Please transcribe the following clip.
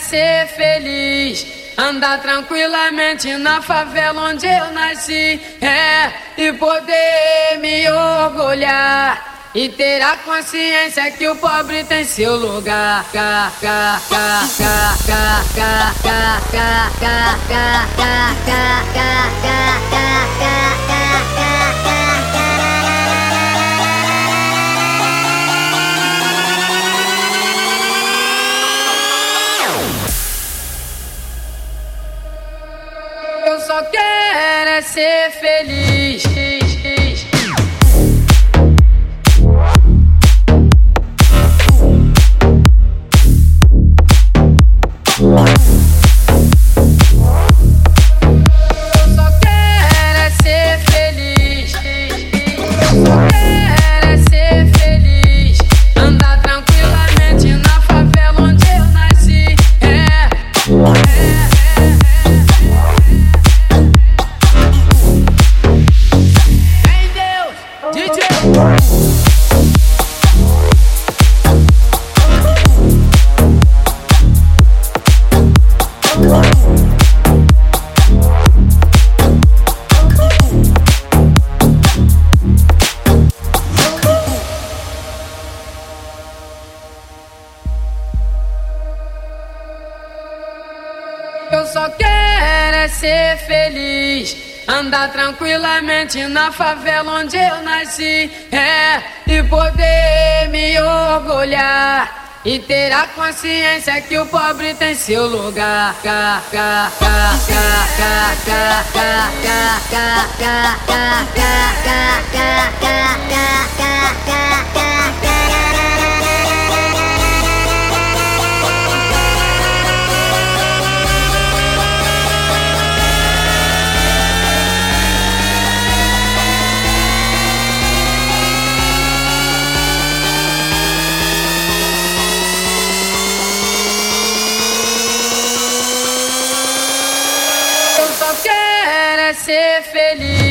ser feliz, andar tranquilamente na favela onde eu nasci, e poder me orgulhar e ter a consciência que o pobre tem seu lugar. Eu só quero é ser feliz. Eu só quero é ser feliz, andar tranquilamente na favela onde eu nasci, e poder me orgulhar e ter a consciência que o pobre tem seu lugar. Eu só quero é ser feliz.